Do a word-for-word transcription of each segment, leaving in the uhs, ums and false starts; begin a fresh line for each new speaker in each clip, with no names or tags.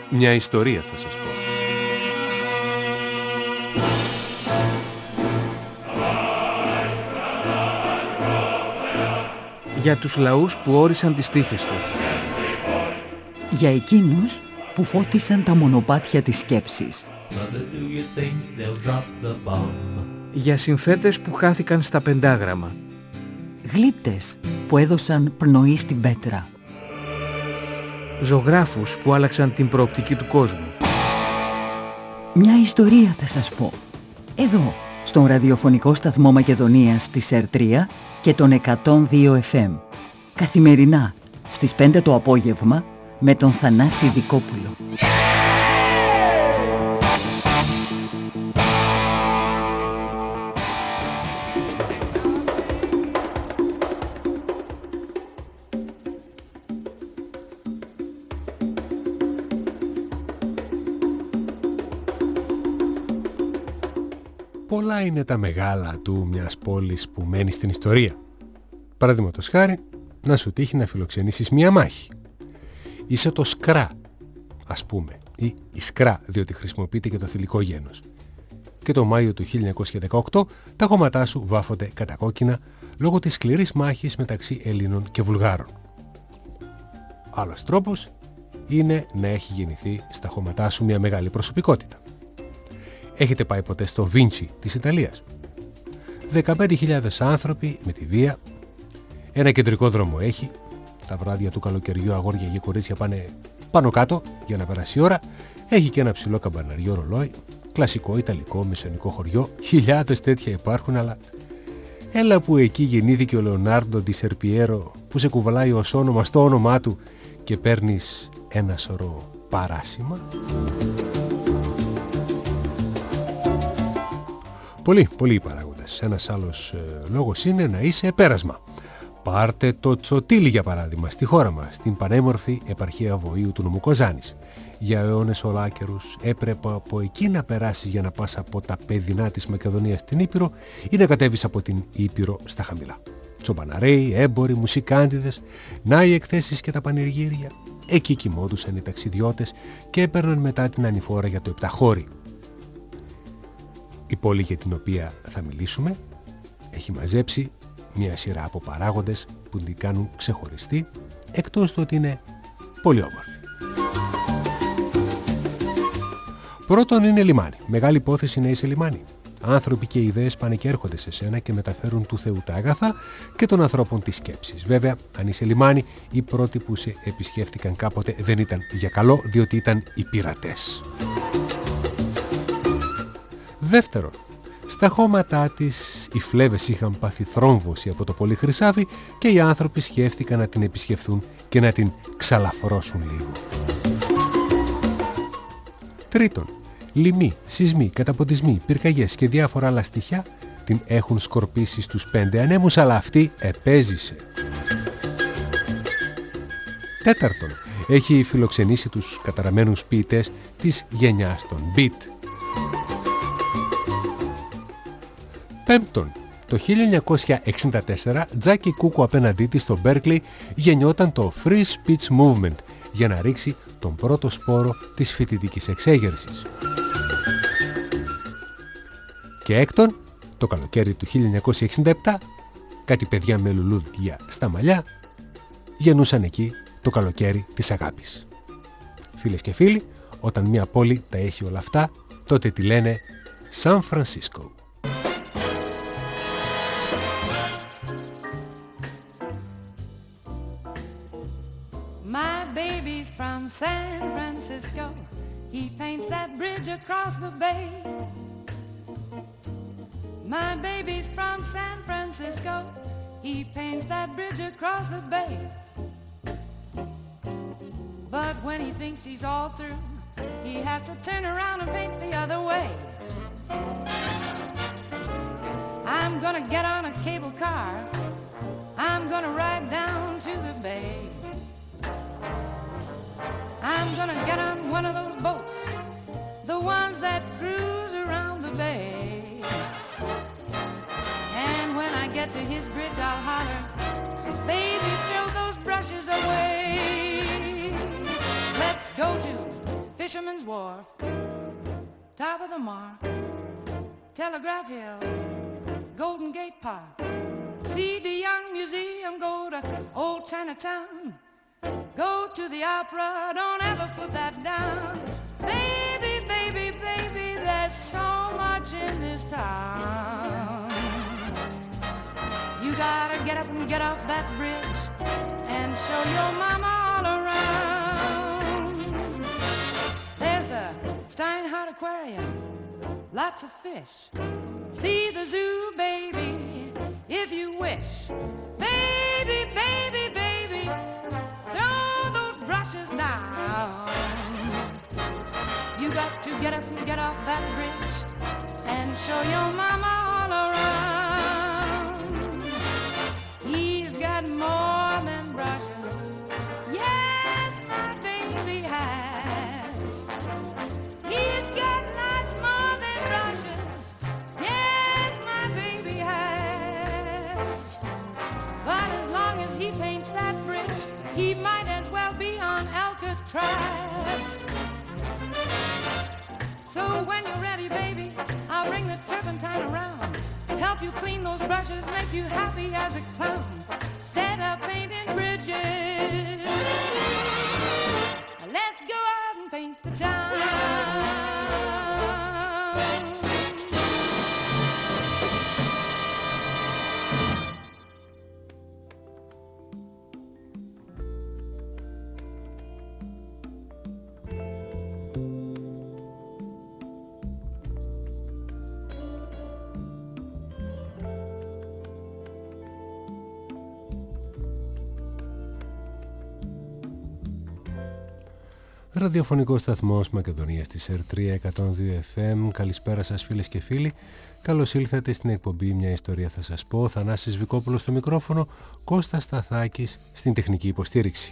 Μια ιστορία θα σας πω. Για τους λαούς που όρισαν τις τύχες τους.
Για εκείνους που φώτισαν τα μονοπάτια της σκέψης.
Για συνθέτες που χάθηκαν στα πεντάγραμμα.
Γλύπτες που έδωσαν πνοή στην πέτρα.
Ζωγράφους που άλλαξαν την προοπτική του κόσμου.
Μια ιστορία θα σας πω. Εδώ, στον ραδιοφωνικό σταθμό Μακεδονίας της ΕΡ τρία και τον εκατόν δύο εφ εμ. Καθημερινά, στις πέντε το απόγευμα, με τον Θανάση Δικόπουλο.
Πολλά είναι τα μεγάλα του μιας πόλης που μένει στην ιστορία. Παραδείγματος χάρη, να σου τύχει να φιλοξενήσεις μια μάχη. Είσαι το Σκρά, ας πούμε, ή Ισκρά, διότι χρησιμοποιείται και το θηλυκό γένος. Και το Μάιο του χίλια εννιακόσια δεκαοκτώ τα χώματά σου βάφονται κατακόκκινα λόγω της σκληρής μάχης μεταξύ Ελλήνων και Βουλγάρων. Άλλος τρόπος είναι να έχει γεννηθεί στα χώματά σου μια μεγάλη προσωπικότητα. Έχετε πάει ποτέ στο Βίντσι της Ιταλίας? δεκαπέντε χιλιάδες άνθρωποι με τη βία. Ένα κεντρικό δρόμο έχει. Τα βράδια του καλοκαιριού αγόρια και κορίτσια πάνε πάνω κάτω για να περάσει η ώρα. Έχει και ένα ψηλό καμπαναριό ρολόι. Κλασικό ιταλικό μεσαιωνικό χωριό. Χιλιάδες τέτοια υπάρχουν, αλλά έλα που εκεί γεννήθηκε ο Λεωνάρντο ντι Σερπιέρο, που σε κουβαλάει ως όνομα στο όνομά του και παίρνεις ένα σωρό παράσημα. Πολλοί, πολλοί παράγοντες. Ένας άλλος ε, λόγος είναι να είσαι πέρασμα. Πάρτε το Τσοτήλι για παράδειγμα στη χώρα μας, στην πανέμορφη επαρχία Βοήου του νομού Κοζάνης. Για αιώνες ολάκερους έπρεπε από εκεί να περάσεις για να πας από τα παιδινά της Μακεδονίας στην Ήπειρο ή να κατέβεις από την Ήπειρο στα χαμηλά. Τσομπαναρέοι, έμποροι, μουσικάντιδες, να οι εκθέσεις και τα πανηγύρια. Εκεί κοιμόντουσαν οι ταξιδιώτες και έπαιρναν μετά την ανηφόρα για το Επταχώρι. Η πόλη για την οποία θα μιλήσουμε έχει μαζέψει μια σειρά από παράγοντες που την κάνουν ξεχωριστή, εκτός του ότι είναι πολύ όμορφη. Πρώτον είναι λιμάνι. Μεγάλη υπόθεση να είσαι λιμάνι. Άνθρωποι και ιδέες πάνε και έρχονται σε σένα και μεταφέρουν του Θεού τα αγαθά και των ανθρώπων τις σκέψεις. Βέβαια, αν είσαι λιμάνι, οι πρώτοι που σε επισκέφτηκαν κάποτε δεν ήταν για καλό, διότι ήταν οι πειρατές. Δεύτερον, στα χώματά της οι φλέβες είχαν πάθει θρόμβωση από το πολύ χρυσάφι και οι άνθρωποι σκέφτηκαν να την επισκεφθούν και να την ξαλαφρώσουν λίγο. Τρίτον, λοιμοί, σεισμοί, καταποντισμοί, πυρκαγιές και διάφορα άλλα στοιχεία την έχουν σκορπίσει στους πέντε ανέμους, αλλά αυτή επέζησε. Τέταρτον, έχει φιλοξενήσει τους καταραμένους ποιητές της γενιάς των Beat. Πέμπτον, το χίλια εννιακόσια εξήντα τέσσερα, Τζάκι Κούκου απέναντί της στο Μπέρκλι γεννιόταν το Free Speech Movement για να ρίξει τον πρώτο σπόρο της φοιτητικής εξέγερσης. Και έκτον, το καλοκαίρι του χίλια εννιακόσια εξήντα επτά, κάτι παιδιά με λουλούδια στα μαλλιά γεννούσαν εκεί το καλοκαίρι της αγάπης. Φίλες και φίλοι, όταν μια πόλη τα έχει όλα αυτά, τότε τη λένε Σαν Φρανσίσκο.
My baby's from San Francisco. He paints that bridge across the bay. My baby's from San Francisco. He paints that bridge across the bay. But when he thinks he's all through, he has to turn around and paint the other way. I'm gonna get on a cable car. I'm gonna ride down to the bay. I'm gonna get on one of those boats, the ones that cruise around the bay. And when I get to his bridge, I'll holler, baby, throw those brushes away. Let's go to Fisherman's Wharf, top of the Mark, Telegraph Hill, Golden Gate Park. See the Young Museum, go to Old Chinatown, go to the Opera, don't ever put that down. Baby, baby, baby, there's so much in this town. You gotta get up and get off that bridge and show your mama all around. There's the Steinhardt Aquarium, lots of fish. See the zoo, baby, if you wish. Baby, baby, baby, throw those brushes down. You got to get up and get off that bridge and show your mama all around. He's got more than brushes, yes, my baby has. He's got lots more than brushes, yes, my baby has. But as long as he paints that bridge, he might as well be on Alcatraz. So when you're ready, baby, I'll bring the turpentine around, help you clean those brushes, make you happy as a clown, instead of painting bridges. Let's go out and paint the town.
Ραδιοφωνικός σταθμός Μακεδονίας της ερ τρία εκατόν δύο εφ εμ. Καλησπέρα σας φίλες και φίλοι. Καλώς ήλθατε στην εκπομπή «Μια ιστορία θα σας πω». Θανάσης Βικόπουλος στο μικρόφωνο, Κώστας Σταθάκης στην τεχνική υποστήριξη.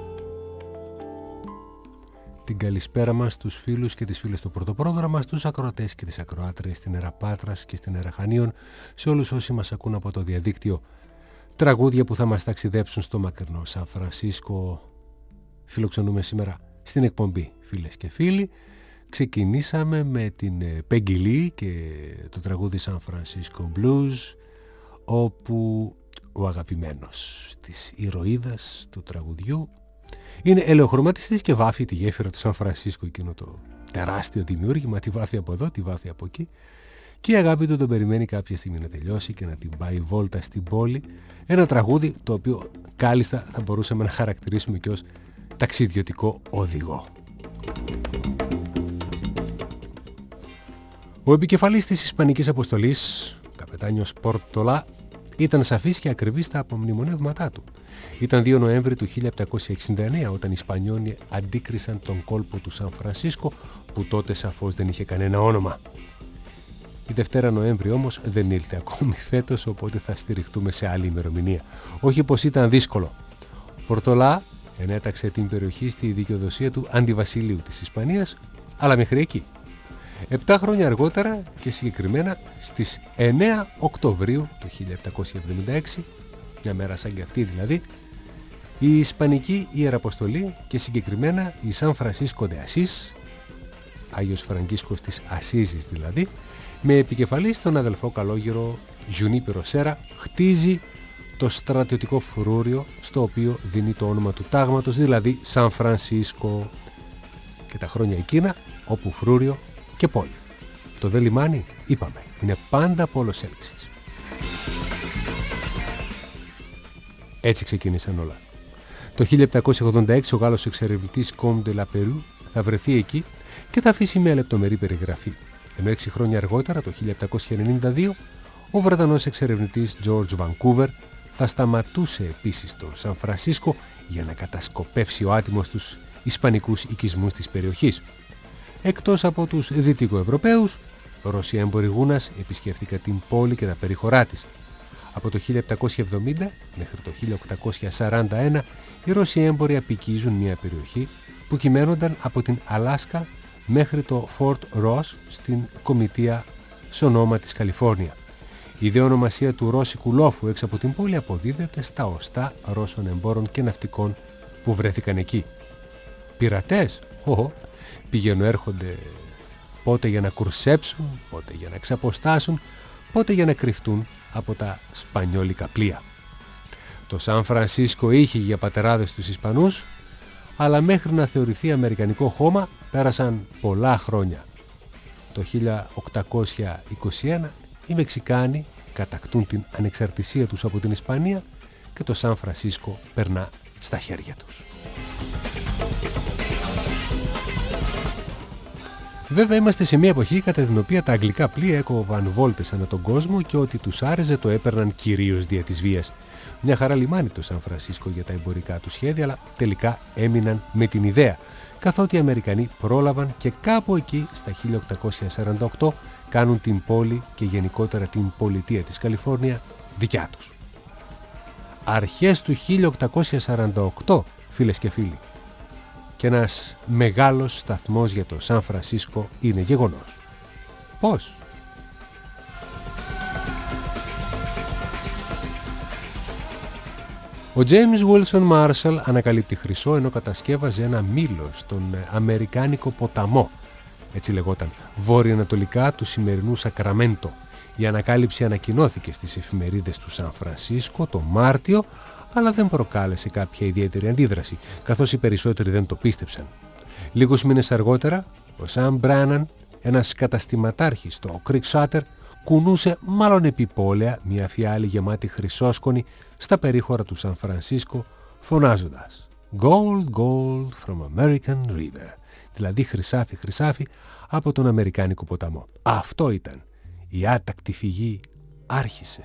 Την καλησπέρα μας στους φίλους και τις φίλες του πρωτοπρόγραμμα, στους ακροατές και τις ακροάτριες στην Έρα Πάτρας και στην Έρα Χανίων, σε όλους όσοι μας ακούν από το διαδίκτυο. Τραγούδια που θα μας ταξιδέψουν στο μακρινό Σαν Φρανσίσκο φιλοξενούμε σήμερα στην εκπομπή, φίλες και φίλοι. Ξεκινήσαμε με την Peggy Lee και το τραγούδι San Francisco Blues, όπου ο αγαπημένος της ηρωίδας του τραγουδιού είναι ελαιοχρωματιστής και βάφει τη γέφυρα του Σαν Φρανσίσκο, εκείνο το τεράστιο δημιούργημα, τη βάφει από εδώ, τη βάφει από εκεί, και η αγάπη του τον περιμένει κάποια στιγμή να τελειώσει και να την πάει βόλτα στην πόλη. Ένα τραγούδι το οποίο κάλλιστα θα μπορούσαμε να χαρακτηρίσουμε και ως ταξιδιωτικό οδηγό. Ο επικεφαλής της Ισπανικής Αποστολής, καπετάνιος Πορτολά, ήταν σαφής και ακριβής στα απομνημονεύματά του. Ήταν δύο Νοέμβρη του χίλια επτακόσια εξήντα εννέα όταν οι Ισπανιόνοι αντίκρισαν τον κόλπο του Σαν Φρανσίσκο, που τότε σαφώς δεν είχε κανένα όνομα. Η Δευτέρα Νοέμβρη όμως δεν ήλθε ακόμη φέτος, οπότε θα στηριχτούμε σε άλλη ημερομηνία. Όχι πως ήταν δύσκολο. Πορτολά ενέταξε την περιοχή στη δικαιοδοσία του αντιβασιλείου της Ισπανίας, αλλά μέχρι εκεί. Επτά χρόνια αργότερα και συγκεκριμένα στις εννέα Οκτωβρίου του χίλια επτακόσια εβδομήντα έξι, μια μέρα σαν και αυτή δηλαδή, η Ισπανική Ιεραποστολή και συγκεκριμένα η Σαν Φρανσίσκο ντε Ασίς, Άγιος Φραγκίσκος της Ασίζης δηλαδή, με επικεφαλή στον αδελφό καλόγερο Γιουνίπερο Σέρα, χτίζει το στρατιωτικό φρούριο στο οποίο δίνει το όνομα του τάγματος, δηλαδή Σαν Φρανσίσκο, και τα χρόνια εκείνα όπου φρούριο και πόλη. Το δε λιμάνι, είπαμε, είναι πάντα πόλος έλξης. Έτσι ξεκίνησαν όλα. Το χίλια επτακόσια ογδόντα έξι ο Γάλλος εξερευνητής Comte de la Perouse θα βρεθεί εκεί και θα αφήσει μια λεπτομερή περιγραφή. Ενώ έξι χρόνια αργότερα, το χίλια επτακόσια ενενήντα δύο, ο Βρετανός εξερευνητής George Vancouver θα σταματούσε επίσης στο Σαν Φρανσίσκο για να κατασκοπεύσει ο άτιμος τους ισπανικούς οικισμούς της περιοχής. Εκτός από τους Δυτικοευρωπαίους, Ρώσοι έμποροι γούνας επισκέφθηκαν την πόλη και τα περιχωρά της. Από το χίλια επτακόσια εβδομήντα μέχρι το χίλια οκτακόσια σαράντα ένα οι Ρώσοι έμποροι απικίζουν μια περιοχή που κυμαίνονταν από την Αλάσκα μέχρι το Fort Ross στην κομιτεία Σονόμα της Καλιφόρνια. Η δε ονομασία του ρώσικου λόφου έξω από την πόλη αποδίδεται στα οστά Ρώσων εμπόρων και ναυτικών που βρέθηκαν εκεί. Πειρατές? Ω, πηγαίνουν έρχονται πότε για να κουρσέψουν, πότε για να ξαποστάσουν, πότε για να κρυφτούν από τα σπανιόλικα πλοία. Το Σαν Φρανσίσκο είχε για πατεράδες τους Ισπανούς, αλλά μέχρι να θεωρηθεί αμερικανικό χώμα πέρασαν πολλά χρόνια. Το χίλια οκτακόσια είκοσι ένα οι Μεξικάνοι κατακτούν την ανεξαρτησία τους από την Ισπανία και το Σαν Φρανσίσκο περνά στα χέρια τους. Βέβαια είμαστε σε μια εποχή κατά την οποία τα αγγλικά πλοία έκοβαν βόλτες ανά τον κόσμο και ό,τι τους άρεσε το έπαιρναν κυρίως δια της βίας. Μια χαρά λιμάνι το Σαν Φρανσίσκο για τα εμπορικά του σχέδια, αλλά τελικά έμειναν με την ιδέα, καθότι οι Αμερικανοί πρόλαβαν και κάπου εκεί στα χίλια οκτακόσια σαράντα οκτώ κάνουν την πόλη και γενικότερα την πολιτεία της Καλιφόρνια δικιά τους. Αρχές του χίλια οκτακόσια σαράντα οκτώ, φίλες και φίλοι, και ένας μεγάλος σταθμός για το Σαν Φρανσίσκο είναι γεγονός. Πώς? Ο James Wilson Marshall ανακαλύπτει χρυσό ενώ κατασκεύαζε ένα μήλο στον Αμερικάνικο ποταμό. Έτσι λεγόταν, βόρεια-ανατολικά του σημερινού Σακραμέντο. Η ανακάλυψη ανακοινώθηκε στις εφημερίδες του Σαν Φρανσίσκο το Μάρτιο, αλλά δεν προκάλεσε κάποια ιδιαίτερη αντίδραση, καθώς οι περισσότεροι δεν το πίστεψαν. Λίγους μήνες αργότερα, ο Σαμ Μπράναν, ένας καταστηματάρχης στο Creekshatter, κουνούσε μάλλον επιπόλαια μια φιάλη γεμάτη χρυσόσκονη στα περίχωρα του Σαν Φρανσίσκο, φωνάζοντας «Gold, gold from American River», δηλαδή χρυσάφι, χρυσάφι από τον Αμερικάνικο ποταμό. Αυτό ήταν. Η άτακτη φυγή άρχισε.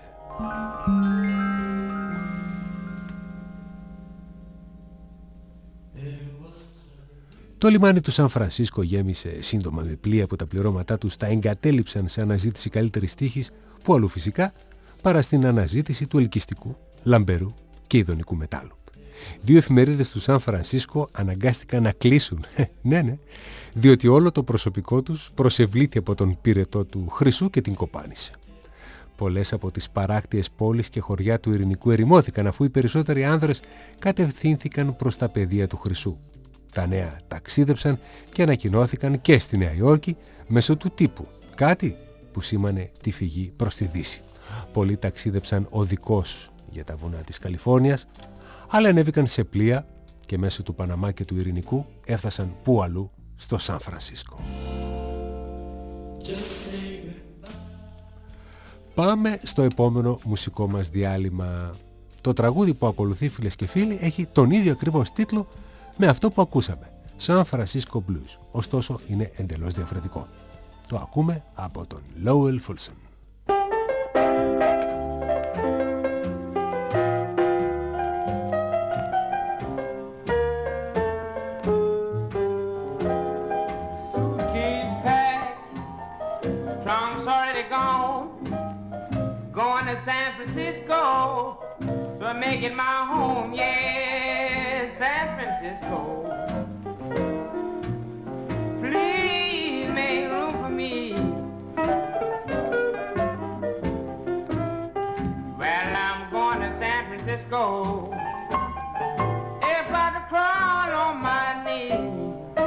Το λιμάνι του Σαν Φρανσίσκο γέμισε σύντομα με πλοία που τα πληρώματά τους τα εγκατέλειψαν σε αναζήτηση καλύτερης τύχης, που αλλού φυσικά παρά στην αναζήτηση του ελκυστικού, λαμπερού και ειδονικού μετάλλου. Δύο εφημερίδες του Σαν Φρανσίσκο αναγκάστηκαν να κλείσουν, ναι ναι, διότι όλο το προσωπικό τους προσευλήθη από τον πυρετό του χρυσού και την κοπάνισε. Πολλές από τις παράκτιες πόλεις και χωριά του Ειρηνικού ερημώθηκαν, αφού οι περισσότεροι άνδρες κατευθύνθηκαν προς τα πεδία του χρυσού. Τα νέα ταξίδεψαν και ανακοινώθηκαν και στη Νέα Υόρκη μέσω του τύπου, κάτι που σήμανε τη φυγή προς τη Δύση. Πολλοί ταξίδεψαν οδικώς για τα βουνά της Καλιφόρνιας, αλλά ανέβηκαν σε πλοία και μέσω του Παναμά και του Ειρηνικού έφτασαν πού αλλού στο Σαν Φρανσίσκο. Πάμε στο επόμενο μουσικό μας διάλειμμα. Το τραγούδι που ακολουθεί, φίλες και φίλοι, έχει τον ίδιο ακριβώς τίτλο με αυτό που ακούσαμε, San Francisco Blues, ωστόσο είναι εντελώς διαφορετικό. Το ακούμε από τον Lowell Fulson.
San Francisco, so I'm making my home, yeah, San Francisco. Please make room for me. Well, I'm going to San Francisco. If I could crawl on my knees,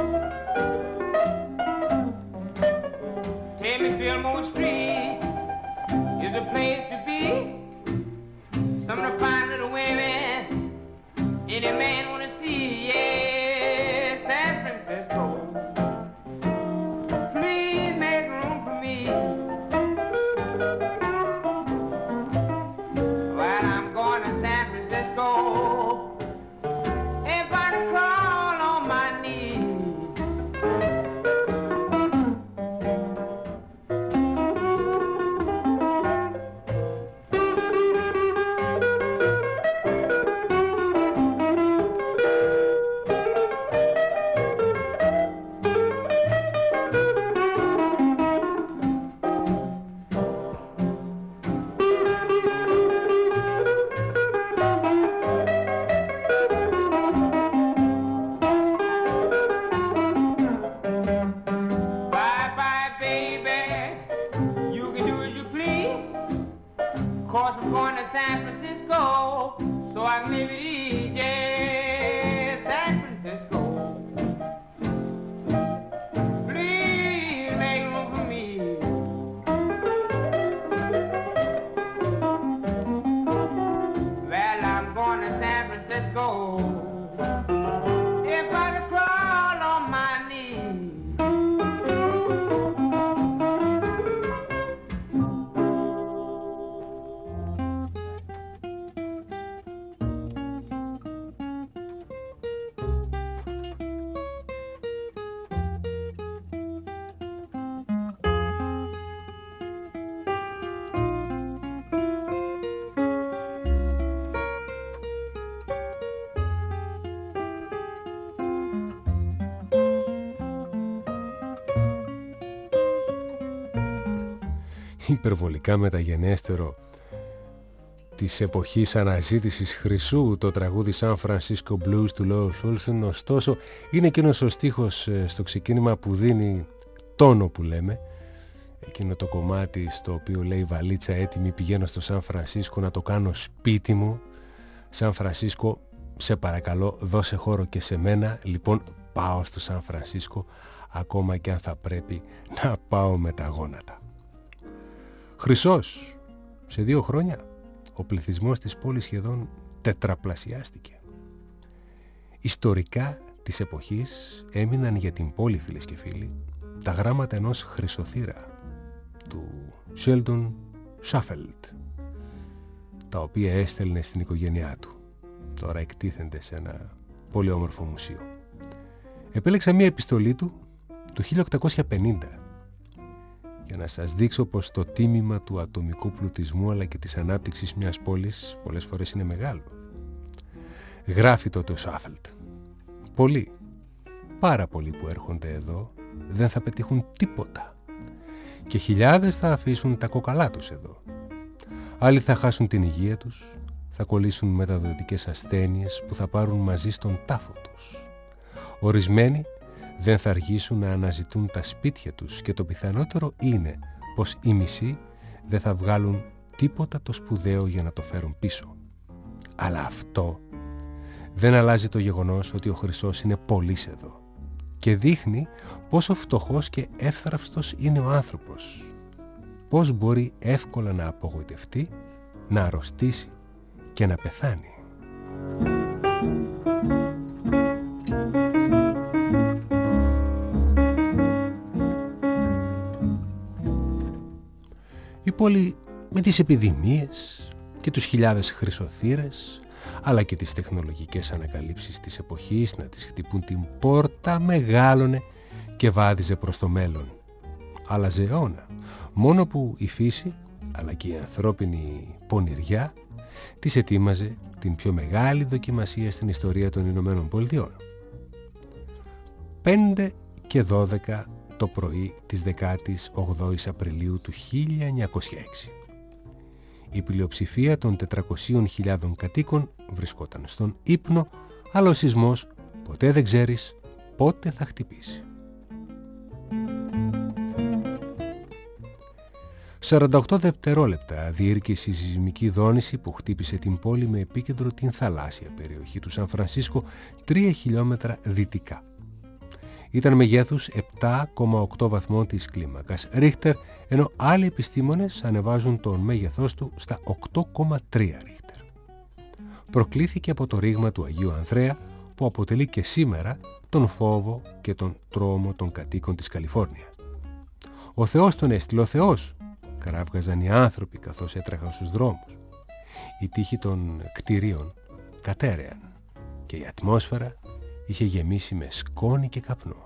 take me Fillmore Street is a place to be. Some of the fine little women any man wanna see, yeah, San Francisco. Please make room for me. While I'm going to San Francisco, if I could crawl on my knees. let go. If I could crawl on my knees.
Υπερβολικά μεταγενέστερο της εποχής αναζήτησης χρυσού, το τραγούδι San Francisco Blues του Lowell Fulson, ωστόσο είναι εκείνος ο στίχος στο ξεκίνημα που δίνει τόνο, που λέμε, εκείνο το κομμάτι στο οποίο λέει βαλίτσα έτοιμη, πηγαίνω στο Σαν Φρανσίσκο να το κάνω σπίτι μου. Σαν Φρανσίσκο, σε παρακαλώ δώσε χώρο και σε μένα, λοιπόν πάω στο Σαν Φρανσίσκο, ακόμα και αν θα πρέπει να πάω με τα γόνατα. Χρυσός, σε δύο χρόνια ο πληθυσμός της πόλης σχεδόν τετραπλασιάστηκε. Ιστορικά της εποχής έμειναν για την πόλη, φίλες και φίλοι, τα γράμματα ενός χρυσοθύρα, του Sheldon Shuffelt, τα οποία έστελνε στην οικογένειά του. Τώρα εκτίθενται σε ένα πολύ όμορφο μουσείο. Επέλεξα μία επιστολή του το χίλια οκτακόσια πενήντα για να σας δείξω πως το τίμημα του ατομικού πλουτισμού αλλά και της ανάπτυξης μιας πόλης πολλές φορές είναι μεγάλο. Γράφει τότε ο Σάφελτ: πολλοί, πάρα πολλοί που έρχονται εδώ δεν θα πετύχουν τίποτα και χιλιάδες θα αφήσουν τα κοκαλά τους εδώ. Άλλοι θα χάσουν την υγεία τους, θα κολλήσουν μεταδοτικές ασθένειες που θα πάρουν μαζί στον τάφο τους. Ορισμένοι δεν θα αργήσουν να αναζητούν τα σπίτια τους και το πιθανότερο είναι πως οι μισοί δεν θα βγάλουν τίποτα το σπουδαίο για να το φέρουν πίσω. Αλλά αυτό δεν αλλάζει το γεγονός ότι ο Χρυσός είναι πολύς εδώ και δείχνει πόσο φτωχός και εύθραυστος είναι ο άνθρωπος. Πώς μπορεί εύκολα να απογοητευτεί, να αρρωστήσει και να πεθάνει. Η πόλη με τις επιδημίες και τους χιλιάδες χρυσοθύρες, αλλά και τις τεχνολογικές ανακαλύψεις της εποχής να της χτυπούν την πόρτα, μεγάλωνε και βάδιζε προς το μέλλον. Άλλαζε αιώνα, μόνο που η φύση αλλά και η ανθρώπινη πονηριά της ετοίμαζε την πιο μεγάλη δοκιμασία στην ιστορία των Ηνωμένων Πολιτειών. πέντε και δώδεκα το πρωί της δεκάτης όγδοης Απριλίου του χίλια εννιακόσια έξι. Η πλειοψηφία των τετρακοσίων χιλιάδων κατοίκων βρισκόταν στον ύπνο, αλλά ο σεισμός ποτέ δεν ξέρεις πότε θα χτυπήσει. σαράντα οκτώ δευτερόλεπτα διήρκησε η σεισμική δόνηση που χτύπησε την πόλη με επίκεντρο την θαλάσσια περιοχή του Σαν Φρανσίσκο τρία χιλιόμετρα δυτικά. Ήταν μεγέθους επτά κόμμα οκτώ βαθμών της κλίμακας Ρίχτερ, ενώ άλλοι επιστήμονες ανεβάζουν τον μέγεθός του στα οκτώ κόμμα τρία Ρίχτερ. Προκλήθηκε από το ρήγμα του Αγίου Ανδρέα, που αποτελεί και σήμερα τον φόβο και τον τρόμο των κατοίκων της Καλιφόρνια. Ο Θεός τον έστειλε, ο Θεός, καράβγαζαν οι άνθρωποι καθώς έτρεχαν στους δρόμους. Οι τοίχοι των κτηρίων κατέρεαν και η ατμόσφαιρα είχε γεμίσει με σκόνη και καπνό.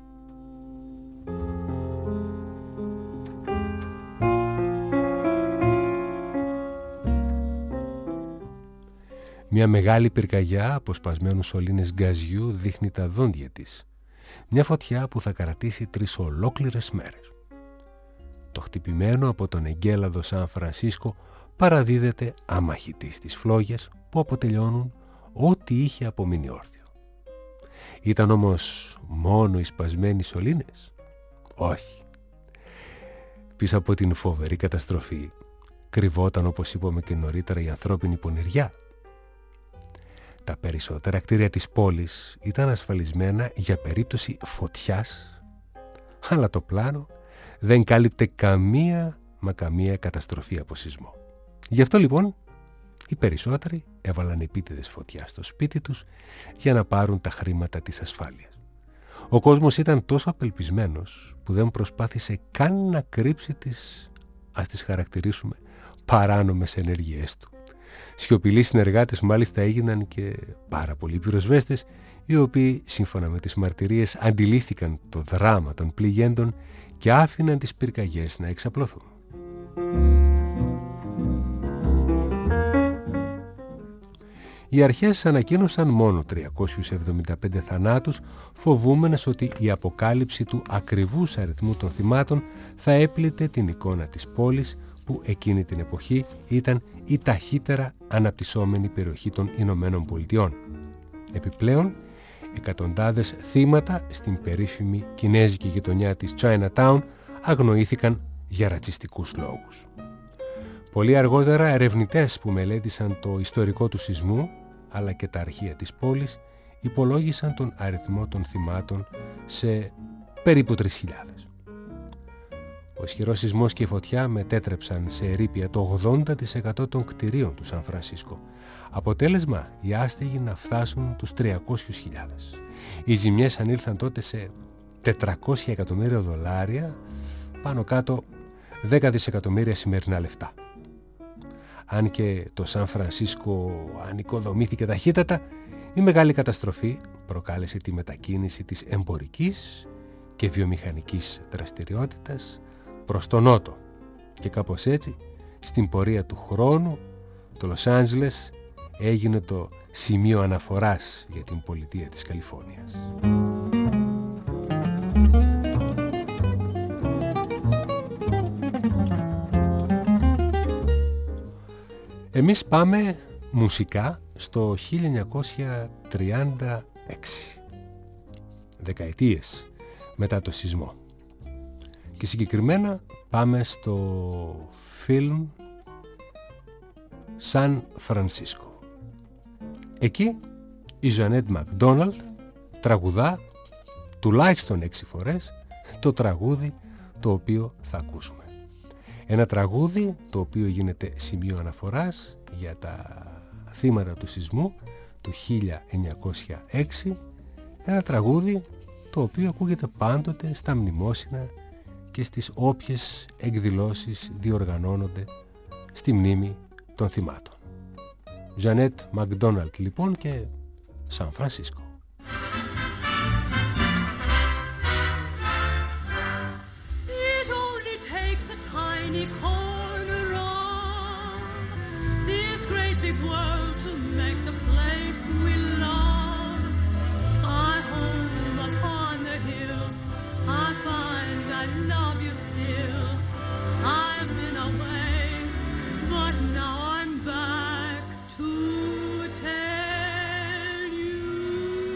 Μια μεγάλη πυρκαγιά από σπασμένους σωλήνες γκαζιού δείχνει τα δόντια της. Μια φωτιά που θα κρατήσει τρεις ολόκληρες μέρες. Το χτυπημένο από τον εγκέλαδο Σαν Φρανσίσκο παραδίδεται αμαχητή στις φλόγες που αποτελειώνουν ό,τι είχε απομείνει όρθιο. Ήταν όμως μόνο οι σπασμένοι σωλήνες? Όχι. Πίσω από την φοβερή καταστροφή κρυβόταν, όπως είπαμε και νωρίτερα, η ανθρώπινη πονηριά. Τα περισσότερα κτίρια της πόλης ήταν ασφαλισμένα για περίπτωση φωτιάς, αλλά το πλάνο δεν κάλυπτε καμία μα καμία καταστροφή από σεισμό. Γι' αυτό λοιπόν οι περισσότεροι έβαλαν επίτηδες φωτιά στο σπίτι τους για να πάρουν τα χρήματα της ασφάλειας. Ο κόσμος ήταν τόσο απελπισμένος που δεν προσπάθησε καν να κρύψει τις, ας τις χαρακτηρίσουμε, παράνομες ενέργειές του. Σιωπηλοί συνεργάτες μάλιστα έγιναν και πάρα πολλοί πυροσβέστες, οι οποίοι σύμφωνα με τις μαρτυρίες αντιλήφθηκαν το δράμα των πληγέντων και άφηναν τις πυρκαγιές να εξαπλωθούν. Οι αρχές ανακοίνωσαν μόνο τριακόσιους εβδομήντα πέντε θανάτους, φοβούμενες ότι η αποκάλυψη του ακριβούς αριθμού των θυμάτων θα έπλητε την εικόνα της πόλης, που εκείνη την εποχή ήταν η ταχύτερα αναπτυσσόμενη περιοχή των Ηνωμένων Πολιτειών. Επιπλέον, εκατοντάδες θύματα στην περίφημη κινέζικη γειτονιά της Chinatown αγνοήθηκαν για ρατσιστικούς λόγους. Πολύ αργότερα, ερευνητές που μελέτησαν το ιστορικό του σεισμού, αλλά και τα αρχεία της πόλης, υπολόγισαν τον αριθμό των θυμάτων σε περίπου τρεις χιλιάδες. Ο ισχυρός σεισμός και η φωτιά μετέτρεψαν σε ερείπια το ογδόντα τοις εκατό των κτηρίων του Σαν Φρανσίσκο. Αποτέλεσμα, οι άστεγοι να φτάσουν τους τριακόσιες χιλιάδες. Οι ζημιές ανήλθαν τότε σε τετρακόσια εκατομμύρια δολάρια, πάνω κάτω δέκα δισεκατομμύρια σημερινά λεφτά. Αν και το Σαν Φρανσίσκο ανοικοδομήθηκε ταχύτατα, η μεγάλη καταστροφή προκάλεσε τη μετακίνηση της εμπορικής και βιομηχανικής δραστηριότητας προς τον νότο και κάπως έτσι, στην πορεία του χρόνου, το Λος Άντζελες έγινε το σημείο αναφοράς για την πολιτεία της Καλιφόρνιας. Εμείς πάμε μουσικά στο χίλια εννιακόσια τριάντα έξι, δεκαετίες μετά το σεισμό. Και συγκεκριμένα πάμε στο φιλμ Σαν Φρανσίσκο. Εκεί η Ζανέτ Μακδόναλντ τραγουδά τουλάχιστον έξι φορές το τραγούδι το οποίο θα ακούσουμε. Ένα τραγούδι το οποίο γίνεται σημείο αναφοράς για τα θύματα του σεισμού του χίλια εννιακόσια έξι. Ένα τραγούδι το οποίο ακούγεται πάντοτε στα μνημόσυνα και στις όποιες εκδηλώσεις διοργανώνονται στη μνήμη των θυμάτων. Ζανέτ Μακδόναλντ λοιπόν και Σαν Φρανσίσκο.
It only takes a tiny corner of this great big world to make the place we love. Our home upon the hill, I find I love you still. I've been away, but now I'm back to tell you.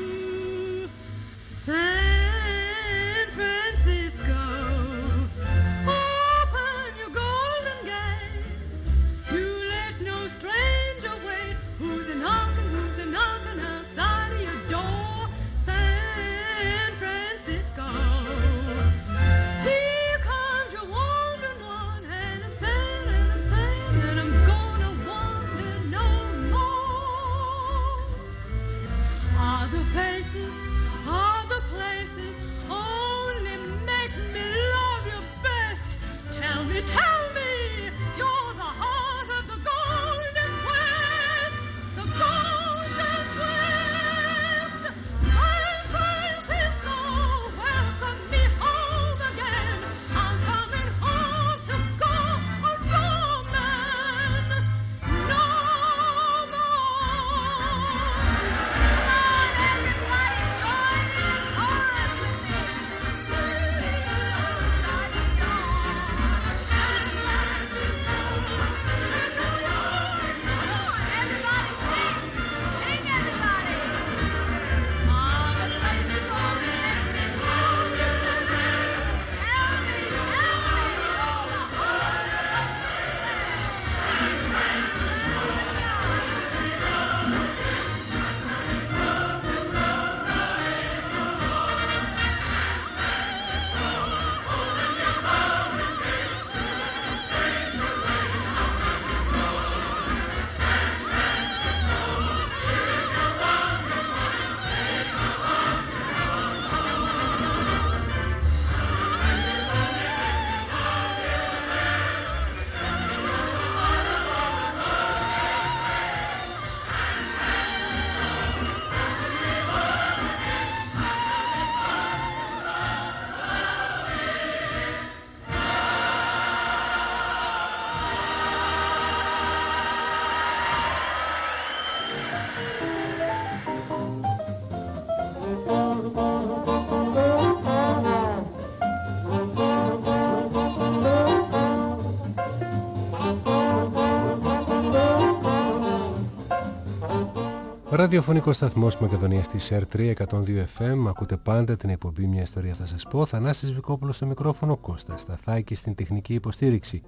Ραδιοφωνικός σταθμός Μακεδονίας της ερ τρία εκατόν δύο εφ εμ. Ακούτε πάντα την εκπομπή «Μια ιστορία θα σας πω». Θανάσης Βικόπουλος στο μικρόφωνο, Κώστας Σταθάκης στην τεχνική υποστήριξη.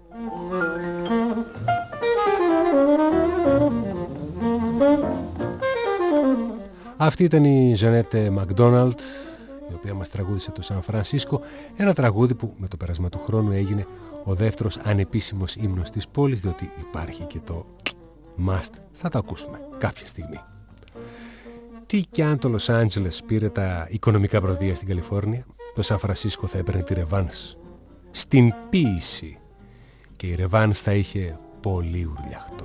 Αυτή ήταν η Ζανέτε Μακδόναλντ, η οποία μας τραγούδισε το Σαν Φρανσίσκο, ένα τραγούδι που με το πέρασμα του χρόνου έγινε ο δεύτερος ανεπίσημος ύμνος της πόλης, διότι υπάρχει και το must. Θα το ακούσουμε κάποια στιγμή. Τι κι αν το Λος Άντζελες πήρε τα οικονομικά πρωτεία στην Καλιφόρνια, το Σαν Φρανσίσκο θα έπαιρνε τη ρεβάνς στην ποίηση και η ρεβάνς θα είχε πολύ ουρλιαχτό.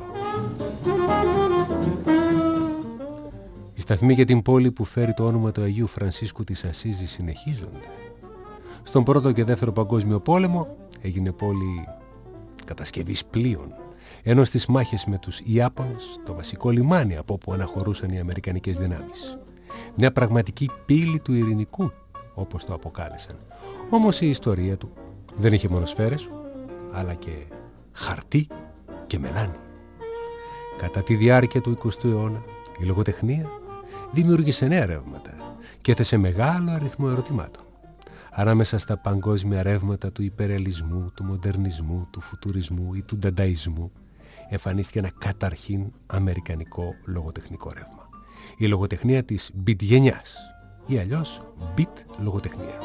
Οι σταθμοί για την πόλη που φέρει το όνομα του Αγίου Φρανσίσκου της Ασίζης συνεχίζονται. Στον πρώτο και δεύτερο παγκόσμιο πόλεμο έγινε πόλη κατασκευής πλοίων, ενώ στις μάχες με τους Ιάπωνες το βασικό λιμάνι από όπου αναχωρούσαν οι αμερικανικές δυνάμεις. Μια πραγματική πύλη του ειρηνικού, όπως το αποκάλεσαν. Όμως η ιστορία του δεν είχε μόνο σφαίρες, αλλά και χαρτί και μελάνι. Κατά τη διάρκεια του εικοστού αιώνα, η λογοτεχνία δημιούργησε νέα ρεύματα και έθεσε μεγάλο αριθμό ερωτημάτων. Ανάμεσα στα παγκόσμια ρεύματα του υπερελισμού, του μοντερνισμού, του φουτουρισμού ή του ντανταϊσμού, εμφανίστηκε ένα καταρχήν αμερικανικό λογοτεχνικό ρεύμα. Η λογοτεχνία της beat γενιάς ή αλλιώς beat λογοτεχνία.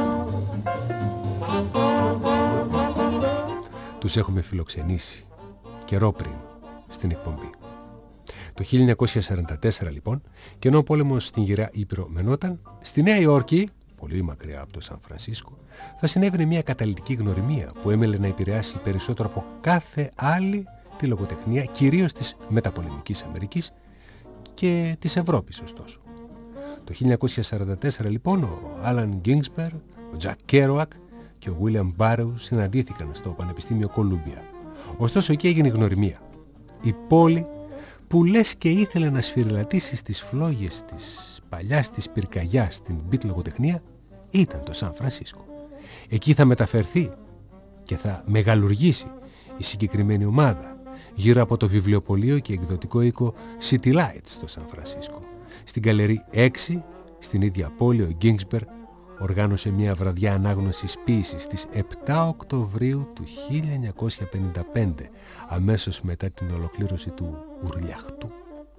Τους έχουμε φιλοξενήσει καιρό πριν στην εκπομπή. Το χίλια εννιακόσια σαράντα τέσσερα λοιπόν, και ενώ ο πόλεμος στην Γυραιά Ήπειρο μενόταν, στη Νέα Υόρκη, πολύ μακριά από το Σαν Φρανσίσκο, θα συνέβαινε μια καταλυτική γνωριμία που έμελε να επηρεάσει περισσότερο από κάθε άλλη τη λογοτεχνία, κυρίως της μεταπολεμικής Αμερικής και της Ευρώπης ωστόσο. Το χίλια εννιακόσια σαράντα τέσσερα λοιπόν ο Άλαν Γκίνγκσμπεργκ, ο Τζακ Κέρουακ και ο Βίλιαμ Μπάρεου συναντήθηκαν στο Πανεπιστήμιο Κολούμπια. Ωστόσο εκεί έγινε γνωριμία. Η πόλη που λες και ήθελε να σφυριλατήσει στις φλόγες της παλιάς της πυρκαγιάς στην beat λογοτεχνία ήταν το Σαν Φρανσίσκο. Εκεί θα μεταφερθεί και θα μεγαλουργήσει η συγκεκριμένη ομάδα γύρω από το βιβλιοπωλείο και εκδοτικό οίκο City Lights στο Σαν Φρανσίσκο. Στην Γκαλερί έξι, στην ίδια πόλη, ο Γκίνγκσμπεργκ οργάνωσε μια βραδιά ανάγνωσης ποίησης στις επτά Οκτωβρίου του χίλια εννιακόσια πενήντα πέντε, αμέσως μετά την ολοκλήρωση του ουρλιαχτού.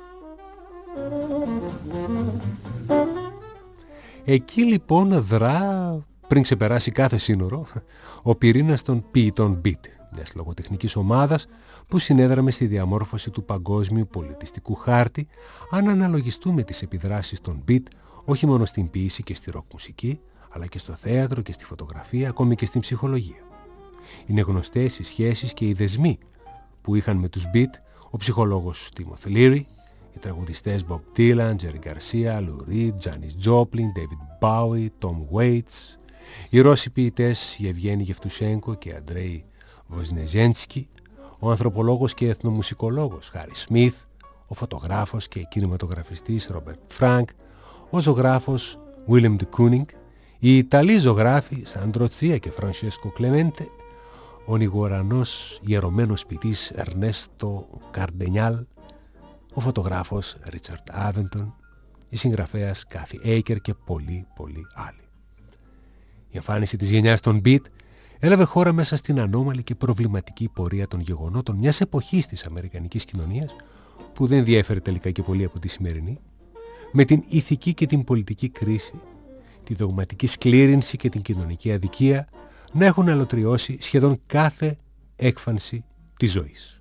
Εκεί λοιπόν δρά, πριν ξεπεράσει κάθε σύνορο, ο πυρήνας των ποιητών beat, μιας λογοτεχνικής ομάδας που συνέδραμε στη διαμόρφωση του παγκόσμιου πολιτιστικού χάρτη, αν αναλογιστούμε τις επιδράσεις των beat όχι μόνο στην ποίηση και στη ροκ μουσική, αλλά και στο θέατρο και στη φωτογραφία, ακόμη και στην ψυχολογία. Είναι γνωστές οι σχέσεις και οι δεσμοί που είχαν με τους beat ο ψυχολόγος Timothy Leary, οι τραγουδιστές Bob Dylan, Jerry Garcia, Lou Reed, Janis Joplin, David Bowie, Tom Waits, οι Ρώσοι ποιητές Yevgeny Yevtushenko και Andrei Voznesensky, ο ανθρωπολόγος και εθνομουσικολόγος Harry Smith, ο φωτογράφος και κινηματογραφιστής Robert Frank, ο ζωγράφος Willem de Kooning, οι Ιταλοί ζωγράφοι Sandro Zia και Francesco Clemente, ο νιγορανός ιερωμένος ποιητής Ernesto Cardenal, ο φωτογράφος Richard Avedon, η συγγραφέας Kathy Aker και πολλοί πολλοί άλλοι. Η εμφάνιση της γενιάς των beat έλαβε χώρα μέσα στην ανώμαλη και προβληματική πορεία των γεγονότων μιας εποχής της αμερικανικής κοινωνίας που δεν διέφερε τελικά και πολύ από τη σημερινή, με την ηθική και την πολιτική κρίση, τη δογματική σκλήρυνση και την κοινωνική αδικία να έχουν αλωτριώσει σχεδόν κάθε έκφανση της ζωής.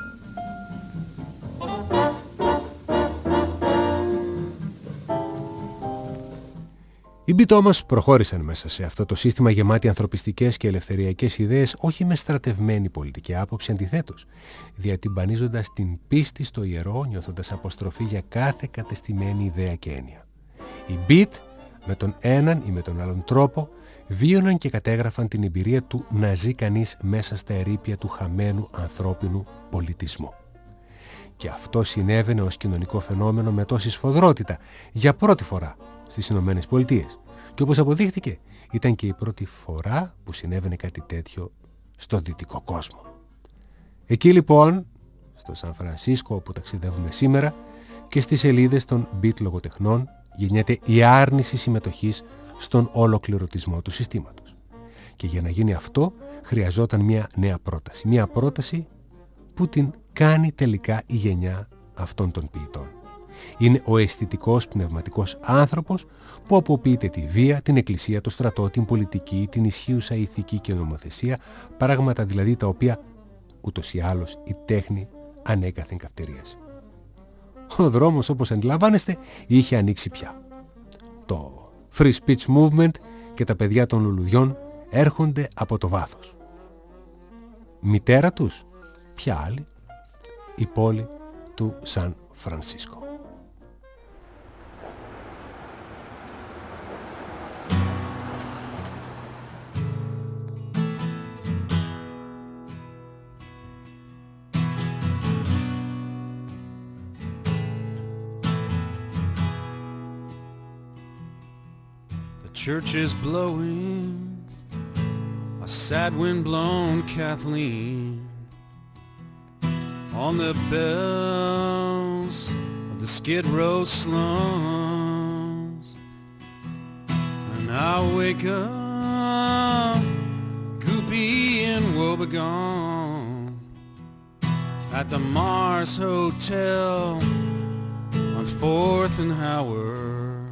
Οι beat όμως προχώρησαν μέσα σε αυτό το σύστημα γεμάτι ανθρωπιστικές και ελευθεριακές ιδέες, όχι με στρατευμένη πολιτική άποψη, αντιθέτως, διατυμπανίζοντας την πίστη στο ιερό, νιώθοντας αποστροφή για κάθε κατεστημένη ιδέα και έννοια. Οι beat με τον έναν ή με τον άλλον τρόπο βίωναν και κατέγραφαν την εμπειρία του να ζει κανείς μέσα στα ερείπια του χαμένου ανθρώπινου πολιτισμού. Και αυτό συνέβαινε ως κοινωνικό φαινόμενο με τόση σφοδρότητα για πρώτη φορά στις Ηνωμένες Πολιτείες. Και όπως αποδείχθηκε, ήταν και η πρώτη φορά που συνέβαινε κάτι τέτοιο στο δυτικό κόσμο. Εκεί λοιπόν, στο Σαν Φρανσίσκο όπου ταξιδεύουμε σήμερα, και στις σελίδες των beat λογοτεχνών γεννιέται η άρνηση συμμετοχής στον ολοκληρωτισμό του συστήματος. Και για να γίνει αυτό χρειαζόταν μια νέα πρόταση. Μια πρόταση που την κάνει τελικά η γενιά αυτών των ποιητών. Είναι ο αισθητικός πνευματικός άνθρωπος που αποποιείται τη βία, την εκκλησία, το στρατό, την πολιτική, την ισχύουσα ηθική και νομοθεσία, πράγματα δηλαδή τα οποία ούτως ή άλλως η τέχνη ανέκαθεν καυτερίασε. Ο δρόμος, όπως αντιλαμβάνεστε, είχε ανοίξει πια. Το Free Speech Movement και τα παιδιά των λουλουδιών έρχονται από το βάθος. Μητέρα τους, ποια άλλη, η πόλη του Σαν Φρανσίσκο.
Church is blowing a sad wind blown Kathleen on the bells of the Skid Row slums, and I wake up goopy and woebegone at the Mars Hotel on fourth and Howard.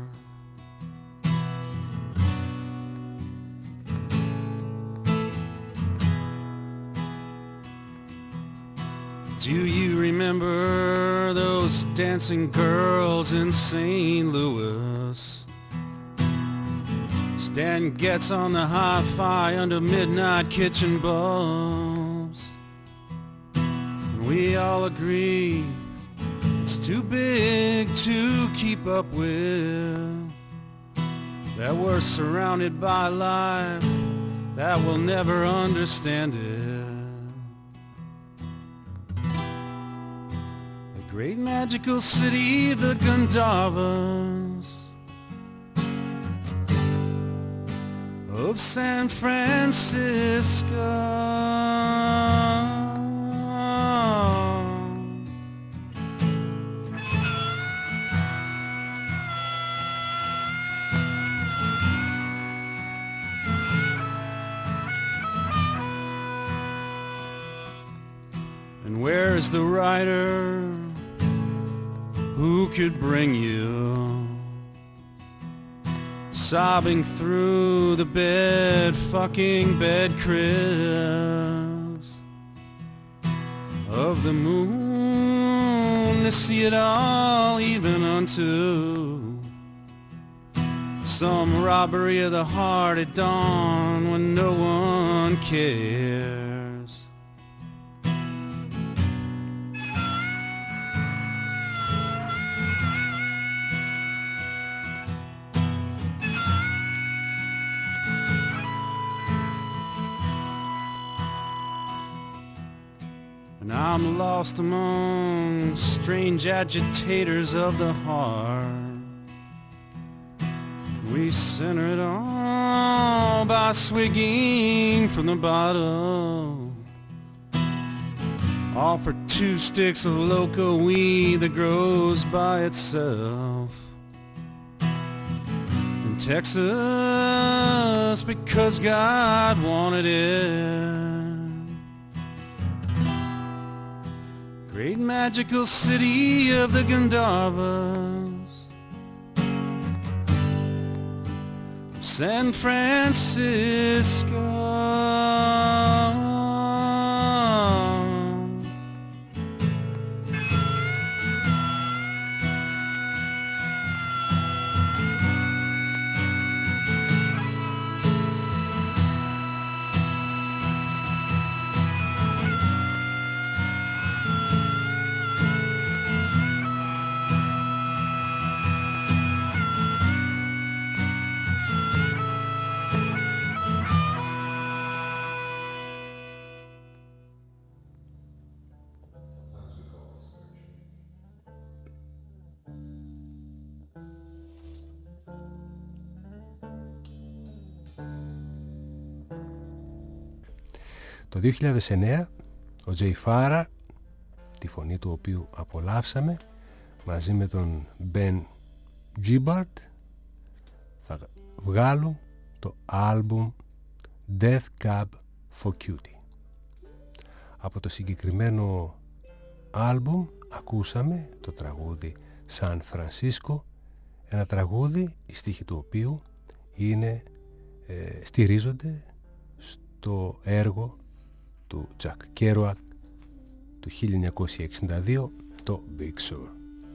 Do you remember those dancing girls in Saint Louis? Stan Getz on the hi-fi under midnight kitchen bulbs. And we all agree it's too big to keep up with, that we're surrounded by life that will never understand it. Great magical city of the Gandharvas, of San Francisco. And where's the writer who could bring you sobbing through the bed fucking bed cribs of the moon to see it all even unto some robbery of the heart at dawn when no one cares. And I'm lost among strange agitators of the heart. We center it all by swigging from the bottle, all for two sticks of local weed that grows by itself in Texas because God wanted it. Great magical city of the Gandharvas, San Francisco.
Το δύο χιλιάδες εννέα ο Τζέι Φάρα, τη φωνή του οποίου απολαύσαμε, μαζί με τον Ben Gibbard θα βγάλουν το άλμπουμ Death Cab for Cutie. Από το συγκεκριμένο άλμπουμ ακούσαμε το τραγούδι San Francisco, ένα τραγούδι οι στίχοι του οποίου είναι, ε, στηρίζονται στο έργο του Jack Kerouac του χίλια εννιακόσια εξήντα δύο, το Big Sur.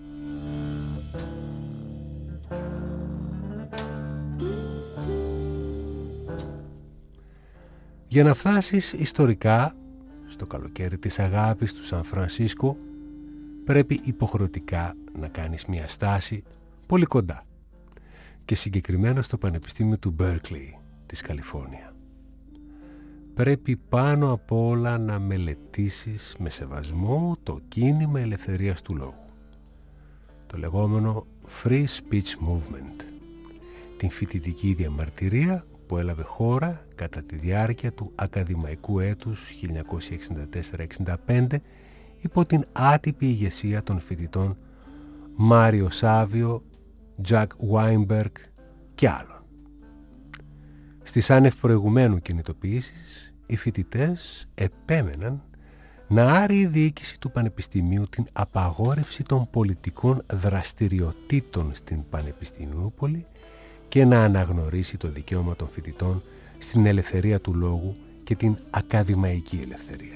Για να φτάσεις ιστορικά στο καλοκαίρι της αγάπης του Σαν Φρανσίσκο πρέπει υποχρεωτικά να κάνεις μια στάση πολύ κοντά και συγκεκριμένα στο Πανεπιστήμιο του Berkeley της Καλιφόρνια. Πρέπει πάνω απ' όλα να μελετήσεις με σεβασμό το κίνημα ελευθερίας του λόγου, το λεγόμενο Free Speech Movement, την φοιτητική διαμαρτυρία που έλαβε χώρα κατά τη διάρκεια του ακαδημαϊκού έτους χίλια εννιακόσια εξήντα τέσσερα εξήντα πέντε υπό την άτυπη ηγεσία των φοιτητών Μάριο Σάβιο, Τζακ Βάινμπεργκ και άλλων. Στις άνευ προηγουμένου κινητοποιήσεις, οι φοιτητές επέμεναν να άρει η διοίκηση του Πανεπιστημίου την απαγόρευση των πολιτικών δραστηριοτήτων στην Πανεπιστημιούπολη και να αναγνωρίσει το δικαίωμα των φοιτητών στην ελευθερία του λόγου και την ακαδημαϊκή ελευθερία.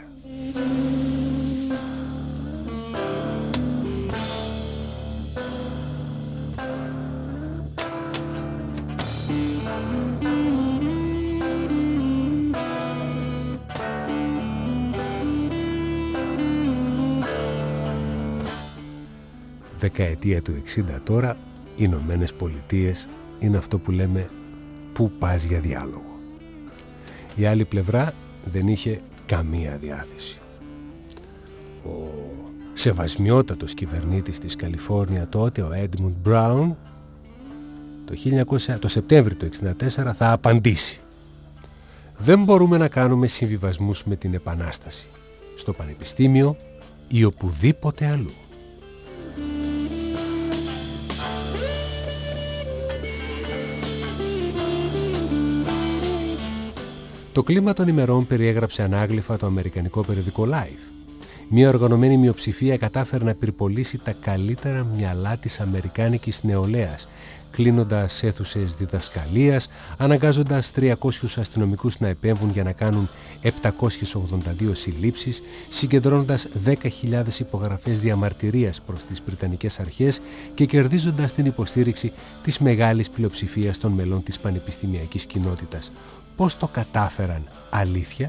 Δεκαετία του εξήντα τώρα, οι Ηνωμένες Πολιτείες είναι αυτό που λέμε «πού πας για διάλογο». Η άλλη πλευρά δεν είχε καμία διάθεση. Ο σεβασμιότατος κυβερνήτης της Καλιφόρνια τότε, ο Έντμουντ Μπράουν, το, χίλια εννιακόσια, το Σεπτέμβριο του εξήντα τέσσερα θα απαντήσει: «Δεν μπορούμε να κάνουμε συμβιβασμούς με την Επανάσταση, στο Πανεπιστήμιο ή οπουδήποτε αλλού». Το κλίμα των ημερών περιέγραψε ανάγλυφα το αμερικανικό περιοδικό Life. Μια οργανωμένη μειοψηφία κατάφερε να πυρπολίσει τα καλύτερα μυαλά της αμερικάνικης νεολαίας, κλείνοντας αίθουσες διδασκαλίας, αναγκάζοντας τριακόσιους αστυνομικούς να επέμβουν για να κάνουν επτακόσιες ογδόντα δύο συλλήψεις, συγκεντρώνοντας δέκα χιλιάδες υπογραφές διαμαρτυρίας προς τις Βρετανικές αρχές και κερδίζοντας την υποστήριξη της μεγάλης πλειοψηφίας των μελών της πανεπιστημιακής κοινότητας. Πώς το κατάφεραν, αλήθεια?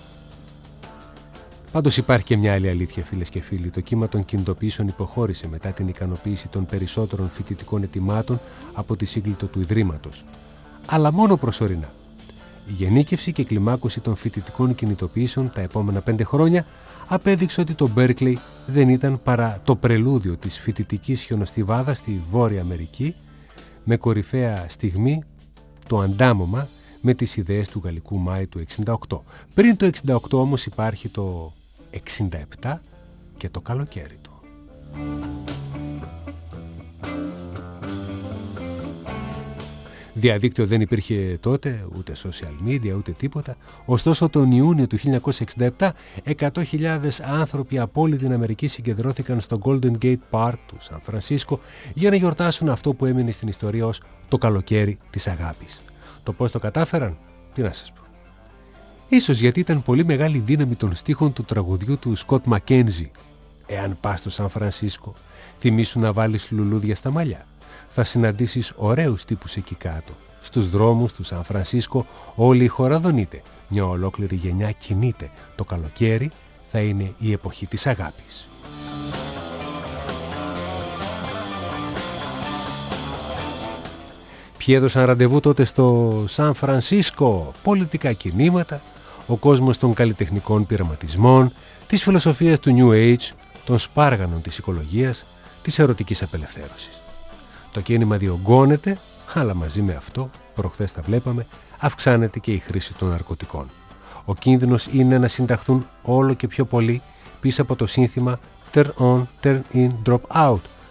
Πάντως υπάρχει και μια άλλη αλήθεια, φίλες και φίλοι. Το κύμα των κινητοποιήσεων υποχώρησε μετά την ικανοποίηση των περισσότερων φοιτητικών ετοιμάτων από τη σύγκλιτο του Ιδρύματος. Αλλά μόνο προσωρινά. Η γενίκευση και κλιμάκωση των φοιτητικών κινητοποιήσεων τα επόμενα πέντε χρόνια απέδειξε ότι το Berkeley δεν ήταν παρά το πρελούδιο της φοιτητικής χιονοστιβάδας στη Βόρεια Αμερική, με κορυφαία στιγμή το αντάμωμα με τις ιδέες του Γαλλικού Μάη του εξήντα οκτώ. Πριν το εξήντα οκτώ όμως υπάρχει το εξήντα επτά και το καλοκαίρι του. Διαδίκτυο δεν υπήρχε τότε, ούτε social media, ούτε τίποτα. Ωστόσο τον Ιούνιο του χίλια εννιακόσια εξήντα επτά εκατό χιλιάδες άνθρωποι από όλη την Αμερική συγκεντρώθηκαν στο Golden Gate Park του Σαν Φρανσίσκο για να γιορτάσουν αυτό που έμεινε στην ιστορία ως το καλοκαίρι της αγάπης. Το πώς το κατάφεραν, τι να σας πω. Ίσως γιατί ήταν πολύ μεγάλη δύναμη των στίχων του τραγουδιού του Σκοτ Μακένζι. Εάν πας στο Σαν Φρανσίσκο, θυμήσου να βάλεις λουλούδια στα μαλλιά. Θα συναντήσεις ωραίους τύπους εκεί κάτω. Στους δρόμους του Σαν Φρανσίσκο όλη η χώρα δονείται. Μια ολόκληρη γενιά κινείται. Το καλοκαίρι θα είναι η εποχή της αγάπης. Ποιοι έδωσαν ραντεβού τότε στο Σαν Φρανσίσκο? Πολιτικά κινήματα, ο κόσμος των καλλιτεχνικών πειραματισμών, της φιλοσοφίας του New Age, των σπάργανων της οικολογίας, της ερωτικής απελευθέρωσης. Το κίνημα διωγγώνεται, αλλά μαζί με αυτό, προχθές τα βλέπαμε, αυξάνεται και η χρήση των ναρκωτικών. Ο κίνδυνος είναι να συνταχθούν όλο και πιο πολύ πίσω από το σύνθημα Turn on, turn in, drop out,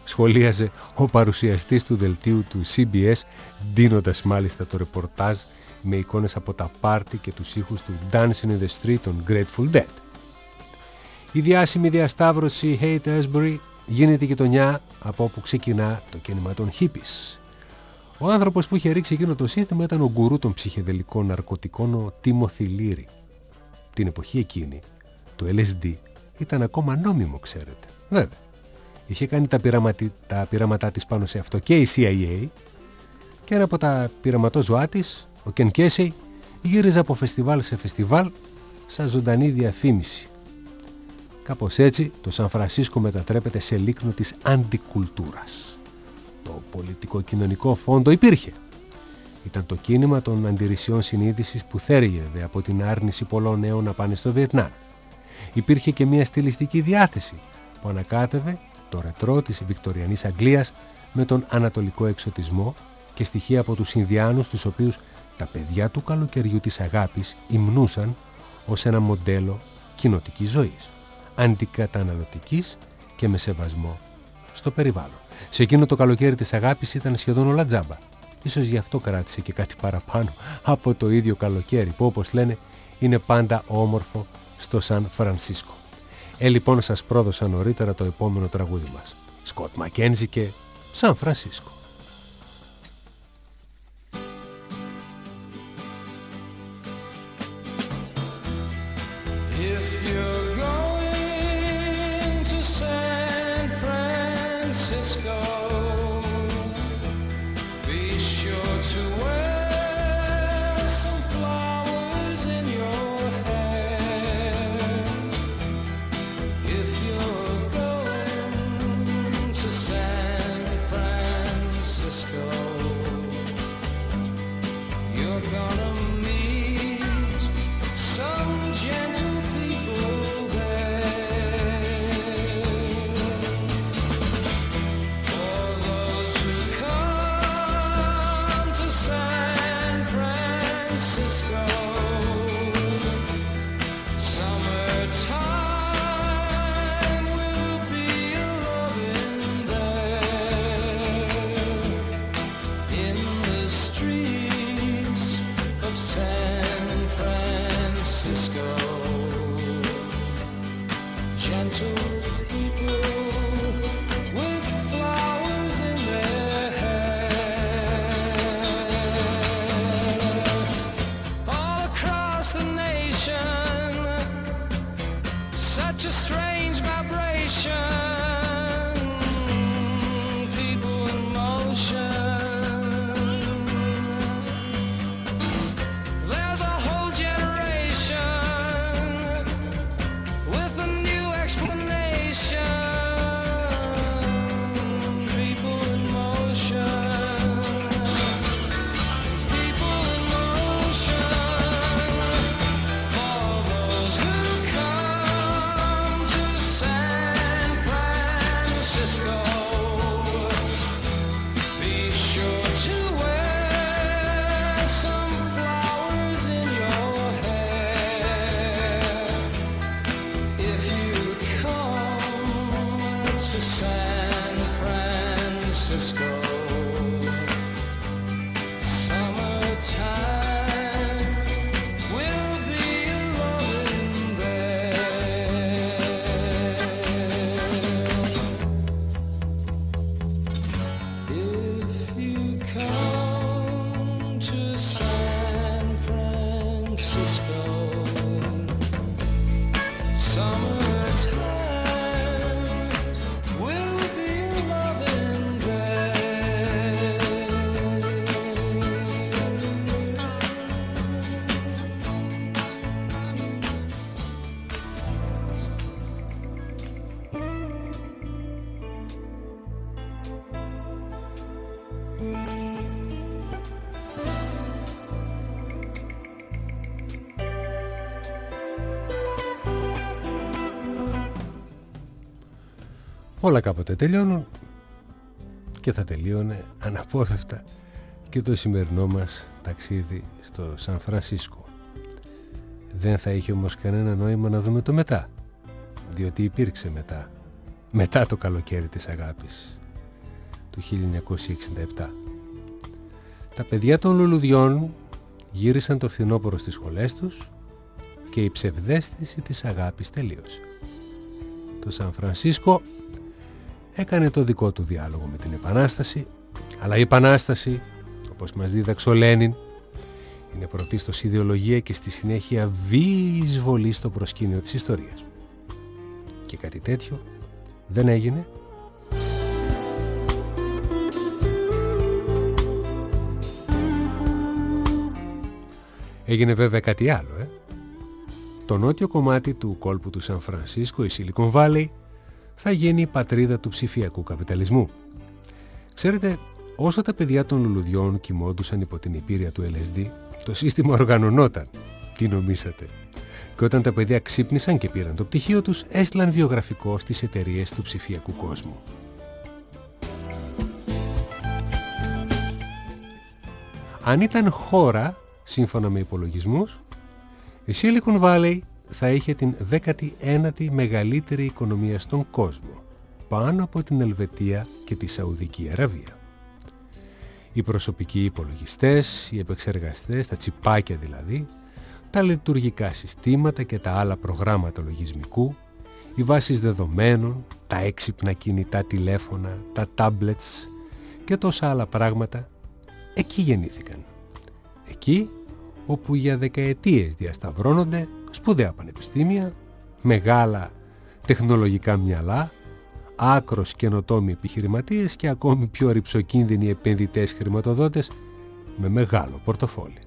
σχολίαζε ο παρουσιαστής του δελτίου του σι μπι ες, ντύνοντας μάλιστα το ρεπορτάζ με εικόνες από τα πάρτι και τους ήχους του Dancing in the Street των Grateful Dead. Η διάσημη διασταύρωση Haight-Ashbury γίνεται γειτονιά από όπου ξεκινά το κίνημα των hippies. Ο άνθρωπος που είχε ρίξει εκείνο το σύνθημα ήταν ο γκουρού των ψυχεδελικών ναρκωτικών, ο Timothy Leary. Την εποχή εκείνη το ελ ες ντι ήταν ακόμα νόμιμο, ξέρετε. Βέβαια, είχε κάνει τα, πειραματι... τα πειράματά της πάνω σε αυτό και η σι άι έι, και ένα από τα πειραματόζωά της, ο Κεν Κέσεϊ, γύριζε από φεστιβάλ σε φεστιβάλ σαν ζωντανή διαφήμιση. Κάπως έτσι το Σαν Φρανσίσκο μετατρέπεται σε λίκνο της αντικουλτούρας. Το πολιτικό-κοινωνικό φόντο υπήρχε. Ήταν το κίνημα των αντιρρησιών συνείδησης που θέριευε από την άρνηση πολλών νέων να πάνε στο Βιετνάμ. Υπήρχε και μια στιλιστική διάθεση που ανακάτευε το ρετρό της βικτοριανής Αγγλίας με τον ανατολικό εξωτισμό και στοιχεία από τους Ινδιάνους, τους οποίους τα παιδιά του καλοκαιριού της αγάπης υμνούσαν ως ένα μοντέλο κοινοτικής ζωής, αντικαταναλωτικής και με σεβασμό στο περιβάλλον. Σε εκείνο το καλοκαίρι της αγάπης ήταν σχεδόν όλα τζάμπα. Ίσως γι' αυτό κράτησε και κάτι παραπάνω από το ίδιο καλοκαίρι που, όπως λένε, είναι πάντα όμορφο στο Σαν Φρανσίσκο. Ε, λοιπόν, σας πρόδωσα νωρίτερα το επόμενο τραγούδι μας. Σκοτ Μακένζι και Σαν Φρανσίσκο. Όλα κάποτε τελειώνουν και θα τελείωνε αναπόφευκτα και το σημερινό μας ταξίδι στο Σαν Φρανσίσκο. Δεν θα είχε όμως κανένα νόημα να δούμε το μετά, διότι υπήρξε μετά, μετά το καλοκαίρι της αγάπης. του χίλια εννιακόσια εξήντα επτά. Τα παιδιά των λουλουδιών γύρισαν το φθινόπωρο στις σχολές τους και η ψευδαίσθηση της αγάπης τελείωσε. Το Σαν Φρανσίσκο έκανε το δικό του διάλογο με την Επανάσταση, αλλά η Επανάσταση, όπως μας δίδαξε ο Λένιν, είναι πρωτίστως ιδεολογία και στη συνέχεια βίαιη εισβολή στο προσκήνιο της ιστορίας. Και κάτι τέτοιο δεν έγινε. Έγινε βέβαια κάτι άλλο, ε. Το νότιο κομμάτι του κόλπου του Σαν Φρανσίσκο, η Silicon Valley, θα γίνει η πατρίδα του ψηφιακού καπιταλισμού. Ξέρετε, όσο τα παιδιά των λουλουδιών κοιμόντουσαν υπό την υπήρεια του ελ ες ντι, το σύστημα οργανωνόταν. Τι νομίσατε? Και όταν τα παιδιά ξύπνησαν και πήραν το πτυχίο τους, έστειλαν βιογραφικό στις εταιρείες του ψηφιακού κόσμου. Αν ήταν χώρα, σύμφωνα με υπολογισμούς, η Silicon Valley θα είχε την δέκατη ένατη μεγαλύτερη οικονομία στον κόσμο, πάνω από την Ελβετία και τη Σαουδική Αραβία. Οι προσωπικοί υπολογιστές, οι επεξεργαστές, τα τσιπάκια δηλαδή, τα λειτουργικά συστήματα και τα άλλα προγράμματα λογισμικού, οι βάσεις δεδομένων, τα έξυπνα κινητά τηλέφωνα, τα tablets και τόσα άλλα πράγματα, εκεί γεννήθηκαν. Εκεί όπου για δεκαετίες διασταυρώνονται σπουδαία πανεπιστήμια, μεγάλα τεχνολογικά μυαλά, άκρος καινοτόμοι επιχειρηματίες και ακόμη πιο ρυψοκίνδυνοι επενδυτές χρηματοδότες με μεγάλο πορτοφόλι.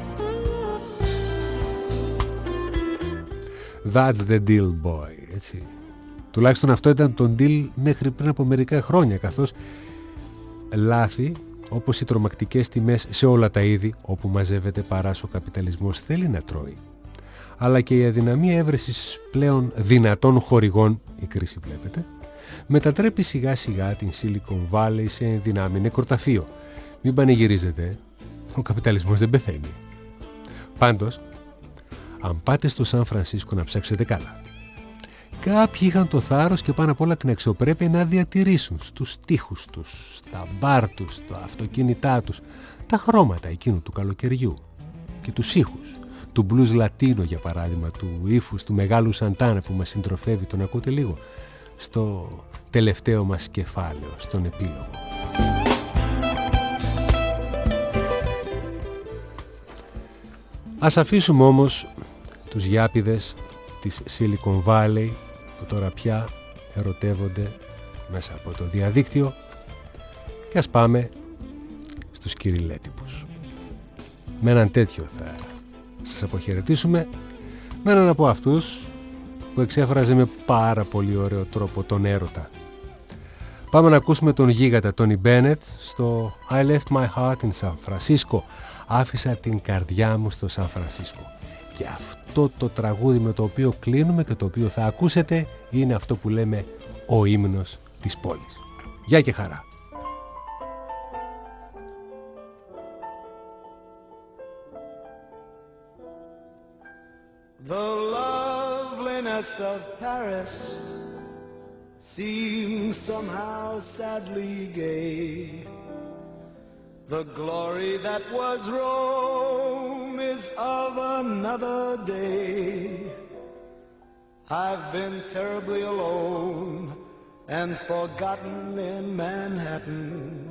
That's the deal, boy, έτσι. Τουλάχιστον αυτό ήταν το deal μέχρι πριν από μερικά χρόνια, καθώς λάθη όπως οι τρομακτικές τιμές σε όλα τα είδη όπου μαζεύεται παράς ο καπιταλισμός θέλει να τρώει, αλλά και η αδυναμία έβρεσης πλέον δυνατών χορηγών, η κρίση βλέπετε, μετατρέπει σιγά σιγά την Silicon Valley σε δυνάμει νεκροταφείο. Μην πανηγυρίζετε, ο καπιταλισμός δεν πεθαίνει. Πάντως, αν πάτε στο Σαν Φρανσίσκο να ψάξετε καλά, κάποιοι είχαν το θάρρος και πάνω απ' όλα την αξιοπρέπεια να διατηρήσουν στους τοίχους τους, στα μπαρ τους, στα αυτοκίνητά τους, τα χρώματα εκείνου του καλοκαιριού και τους ήχους του blues λατίνο, για παράδειγμα, του ύφους του μεγάλου Σαντάνα που μας συντροφεύει, τον ακούτε λίγο, στο τελευταίο μας κεφάλαιο, στον επίλογο. Ας αφήσουμε όμως τους γιάπηδες της Silicon Valley που τώρα πια ερωτεύονται μέσα από το διαδίκτυο και ας πάμε στους κυριλέτυπους. Με έναν τέτοιο θα σας αποχαιρετήσουμε, με έναν από αυτούς που εξέφραζε με πάρα πολύ ωραίο τρόπο τον έρωτα. Πάμε να ακούσουμε τον γίγαντα Τόνι Μπένετ στο I left my heart in San Francisco. Άφησα την καρδιά μου στο Σαν Φρανσίσκο. Και αυτό το τραγούδι με το οποίο κλείνουμε και το οποίο θα ακούσετε είναι αυτό που λέμε ο ύμνος της πόλης. Γεια και χαρά!
The loveliness of Paris seems somehow sadly gay. The glory that was Rome is of another day. I've been terribly alone and forgotten in Manhattan.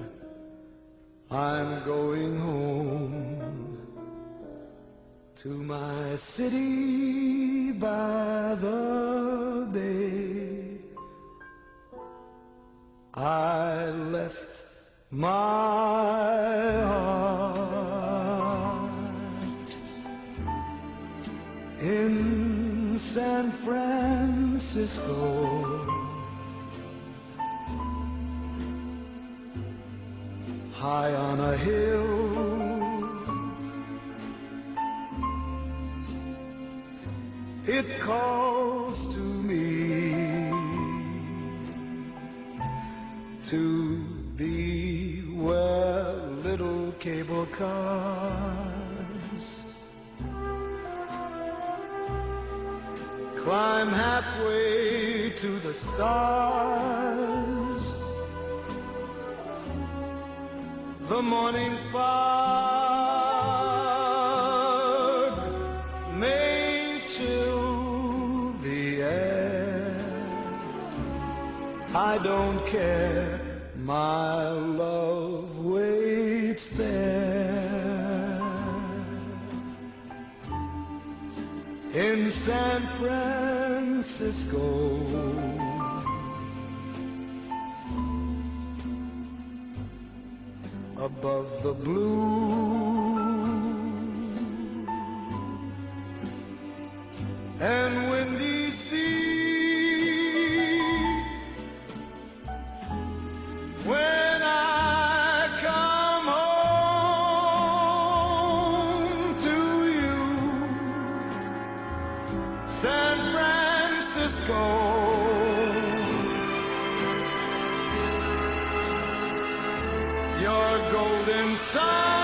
I'm going home to my city by the bay. I left my heart in San Francisco. High on a hill, it calls to me to be where little cable cars climb halfway to the stars the morning fog may chill the air. I don't care, my love waits there. In San Francisco, above the blue and windy sea, when I come home to you, San Francisco, your golden sun